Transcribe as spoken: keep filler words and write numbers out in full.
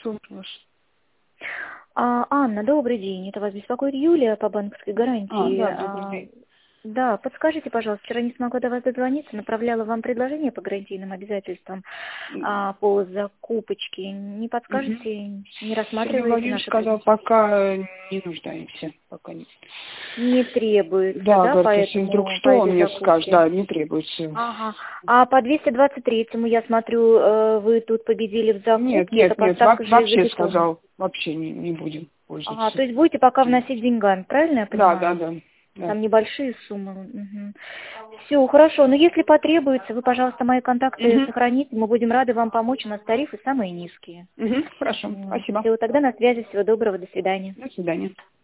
Слушаю вас. А, Анна, добрый день. Это вас беспокоит Юлия по банковской А, гарантии. да, добрый А, день. да, подскажите, пожалуйста, вчера не смогла до вас дозвониться, направляла вам предложение по гарантийным обязательствам а, по закупочке. Не Угу. подскажете, не Сергей рассматриваете Владимирович наше сказал, предложение? пока не нуждаемся. Пока не. Не требуется, Да, да, говорит, если вдруг поэтому по что, он этой мне скажет, закупке? да, не требуется. Ага. А по двести двадцать третьему, я смотрю, э, вы тут победили в Нет, закупке, это нет, нет, во- поставка вообще железобетона. сказал, вообще не, не будем Ага, пользоваться. то есть будете пока вносить деньгами, правильно я Да, да, понимаю? да. да. Там небольшие суммы. Все, хорошо. Но если потребуется, вы, пожалуйста, мои контакты Угу. сохраните. Мы будем рады вам помочь. У нас тарифы самые низкие. Угу. Хорошо, спасибо. Все, тогда на связи. Всего доброго. До свидания. До свидания.